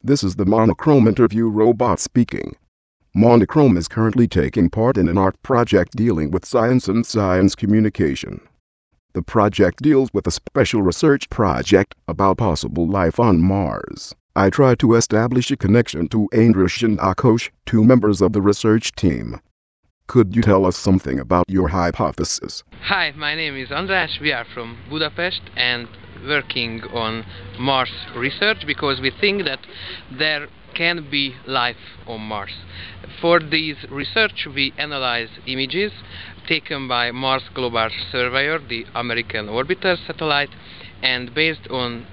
This is the Monochrome interview robot speaking. Monochrome is currently taking part in an art project dealing with science and science communication. The project deals with a special research project about possible life on Mars. I try to establish a connection to Andras and Akos, two members of the research team. Could you tell us something about your hypothesis? Hi, my name is András. We are from Budapest and working on Mars research because we think that there can be life on Mars. For this research we analyze images taken by Mars Global Surveyor, the American orbiter satellite, and based on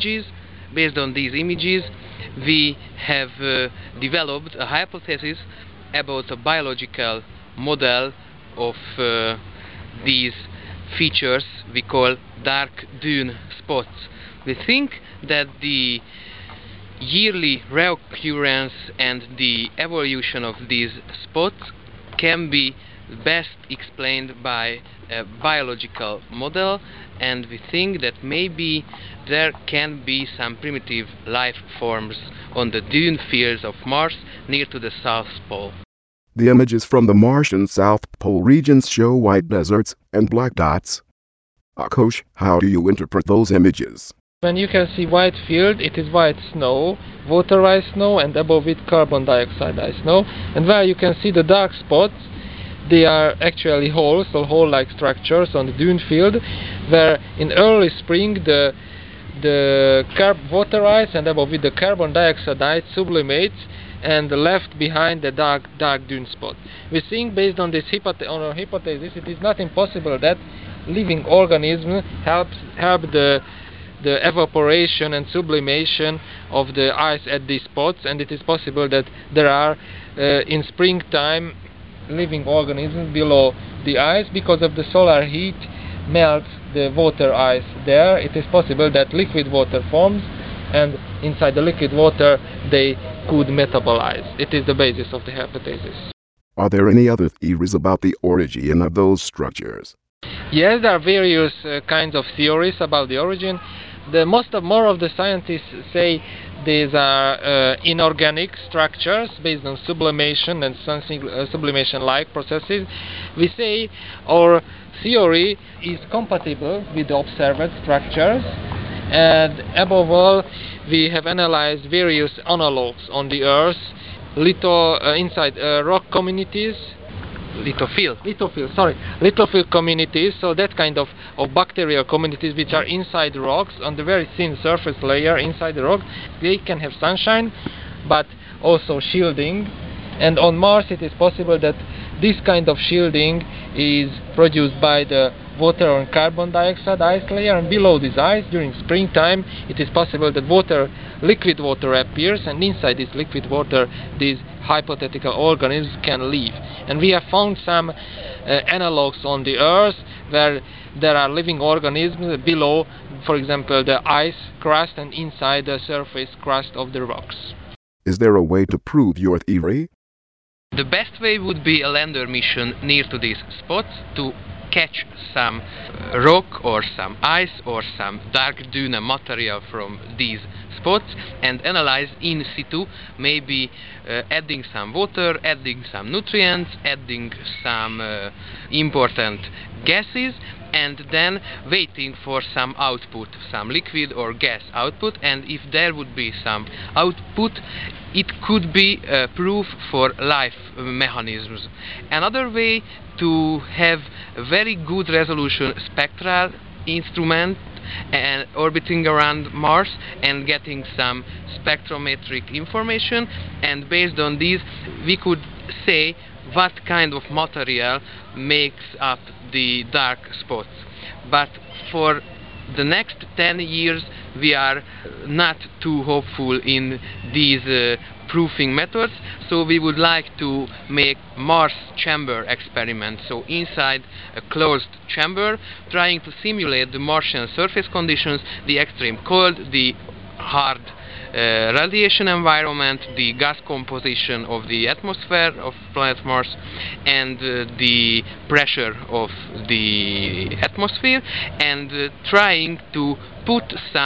these images we have developed a hypothesis about a biological model of these features we call dark dune spots. We think that the yearly reoccurrence and the evolution of these spots can be best explained by a biological model, and we think that maybe there can be some primitive life forms on the dune fields of Mars near to the South Pole. The images from the Martian South Pole regions show white deserts and black dots. Akos, how do you interpret those images? When you can see white field, it is white snow, waterized snow, and above it carbon dioxide ice snow. And where you can see the dark spots, they are actually holes, or hole-like structures on the dune field, where in early spring the water ice and above it the carbon dioxide ice sublimates and left behind the dark dune spot. We think based on this hypothesis, it is not impossible that living organisms help the evaporation and sublimation of the ice at these spots, and it is possible that there are in springtime living organisms below the ice. Because of the solar heat melts the water ice there. It is possible that liquid water forms, and inside the liquid water they could metabolize. It is the basis of the hypothesis. Are there any other theories about the origin of those structures? Yes, there are various kinds of theories about the origin. More of the scientists say these are inorganic structures based on sublimation and sublimation-like processes. We say our theory is compatible with the observed structures, and above all, we have analyzed various analogs on the Earth, inside rock communities. Lithophil communities, so that kind of bacterial communities which are inside rocks on the very thin surface layer inside the rock. They can have sunshine but also shielding, and on Mars it is possible that this kind of shielding is produced by the water and carbon dioxide ice layer, and below this ice during springtime it is possible that liquid water appears, and inside this liquid water these hypothetical organisms can live. And we have found some analogs on the Earth where there are living organisms below, for example, the ice crust and inside the surface crust of the rocks. Is there a way to prove your theory? The best way would be a lander mission near to these spots to catch some rock or some ice or some dark dune material from these spots and analyze in situ, maybe adding some water, adding some nutrients, adding some important gases, and then waiting for some output, some liquid or gas output. And if there would be some output, it could be proof for life mechanisms. Another way to have a very good resolution spectral instrument and orbiting around Mars and getting some spectrometric information, and based on these we could say what kind of material makes up the dark spots. But for the next 10 years we are not too hopeful in these proofing methods, so we would like to make Mars chamber experiment, so inside a closed chamber trying to simulate the Martian surface conditions, the extreme cold, the hard radiation environment, the gas composition of the atmosphere of planet Mars, and the pressure of the atmosphere, and trying to put some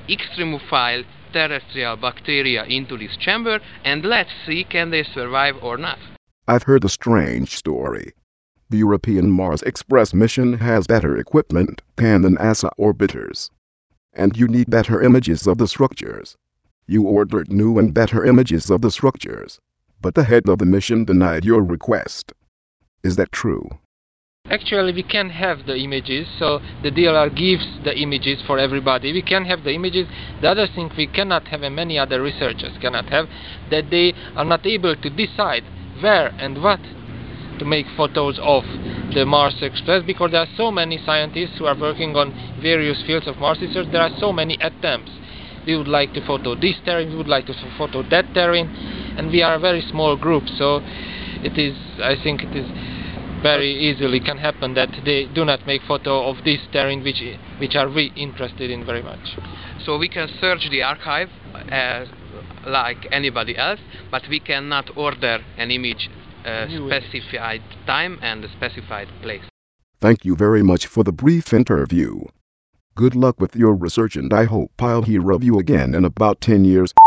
extremophile terrestrial bacteria into this chamber, and let's see can they survive or not. I've heard a strange story. The European Mars Express mission has better equipment than the NASA orbiters. And you need better images of the structures. You ordered new and better images of the structures, but the head of the mission denied your request. Is that true? Actually, we can have the images, so the DLR gives the images for everybody. We can have the images. The other thing we cannot have, and many other researchers cannot have, that they are not able to decide where and what to make photos of the Mars Express, because there are so many scientists who are working on various fields of Mars research. There are so many attempts. We would like to photo this terrain, we would like to photo that terrain, and we are a very small group, so I think it is very easily can happen that they do not make photo of this terrain which are we interested in very much. So we can search the archive like anybody else, but we cannot order an image specified time and a specified place. Thank you very much for the brief interview. Good luck with your research, and I hope I'll hear of you again in about 10 years.